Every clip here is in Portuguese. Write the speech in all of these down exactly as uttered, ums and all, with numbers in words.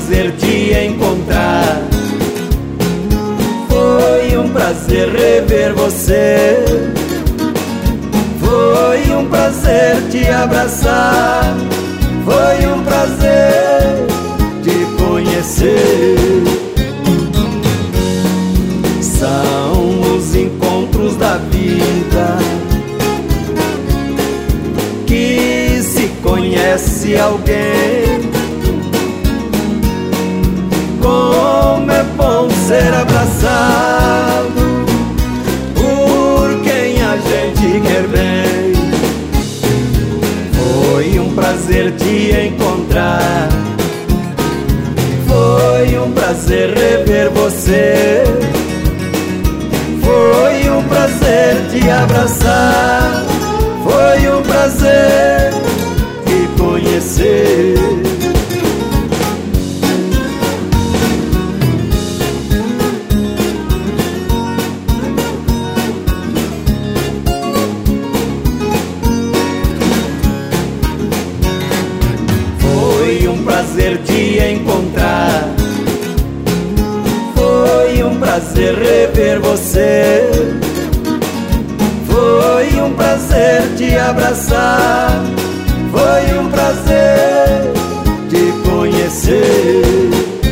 prazer te encontrar. Foi um prazer rever você. Foi um prazer te abraçar. Foi um prazer te conhecer. São os encontros da vida que se conhece alguém. Como é bom ser abraçado por quem a gente quer bem. Foi um prazer te encontrar. Foi um prazer rever você. Foi um prazer te abraçar. Foi um prazer te conhecer. Foi um prazer te encontrar. Foi um prazer rever você. Foi um prazer te abraçar. Foi um prazer te conhecer.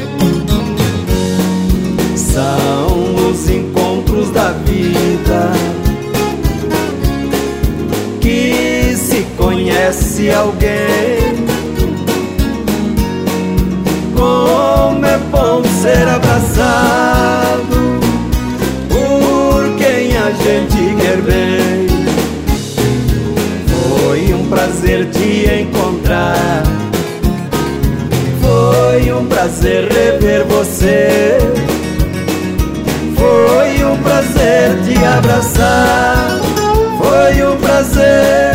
São os encontros da vida que se conhece alguém. Como é bom ser abraçado por quem a gente quer bem. Foi um prazer te encontrar. Foi um prazer rever você. Foi um prazer te abraçar. Foi um prazer